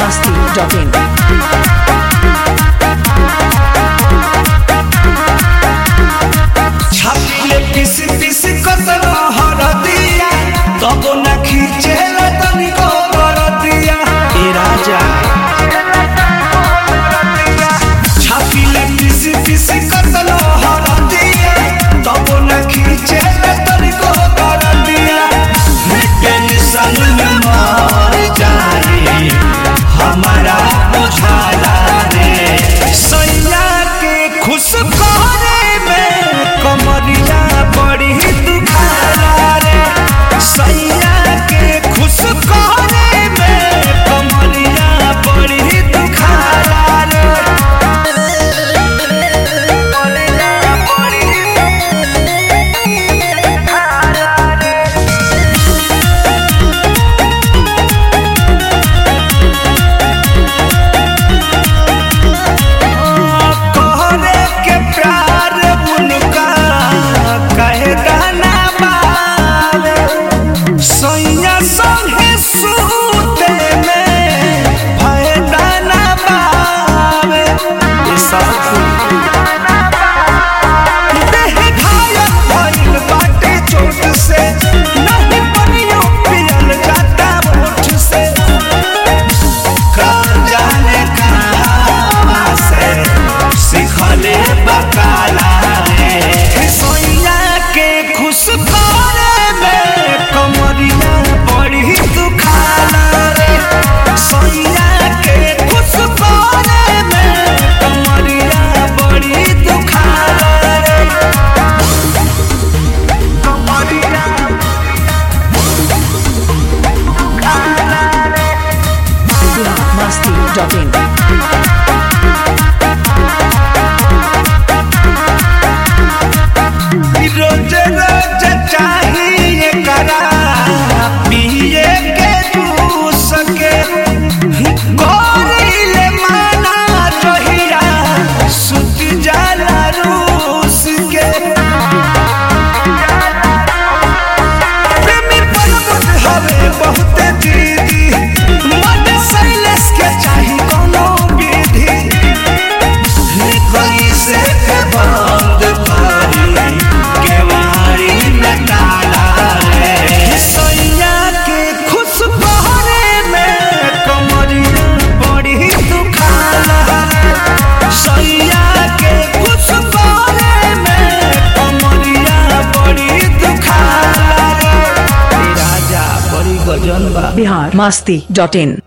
biharmasti.in छापले पिस पिस कतरा हरदिया तब न खींचेला तनिको बरदिया ए राजा छापले पिस पिस कतरा हरदिया तब न खींचेला तनिको बरदिया टेंशन में मर जाए हमारा बुझाला रे सैया के खुश करे में कमरिया बड़ी दुखाला रे सैया के खुश करे में कमरिया बड़ी दुखाला रे कहरे के प्यार उनका कहे गाना बावे सैया संगे सूते में फायदा ना बावे देह घायल भइल बाटे चोट से नहीं बनियो पियल जाता मुठ से कौन जाने कहाँ से सिखले बकाला रे सोइया के खुश करे में कमरिया बड़ी दुखाला रे सोइया के खुश करे में कमरिया बड़ी दुखाला रे कमरिया biharmasti.in रोज रोज चाहिए करा पिए के जूस के गोरीले माना रहिया सुत जाला रूस के प्रेमी पर्वत हवे बहुत दीदी मन शैलेश के चाही कोनो विधि निकली से के बंद करी केवारी में ताला रे सैया के खुश बहरे में कमरिया बड़ी दुखाला रे सैया के खुश बहरे में कमरिया बड़ी दुखाला रे राजा बड़ी गजन बा biharmasti.in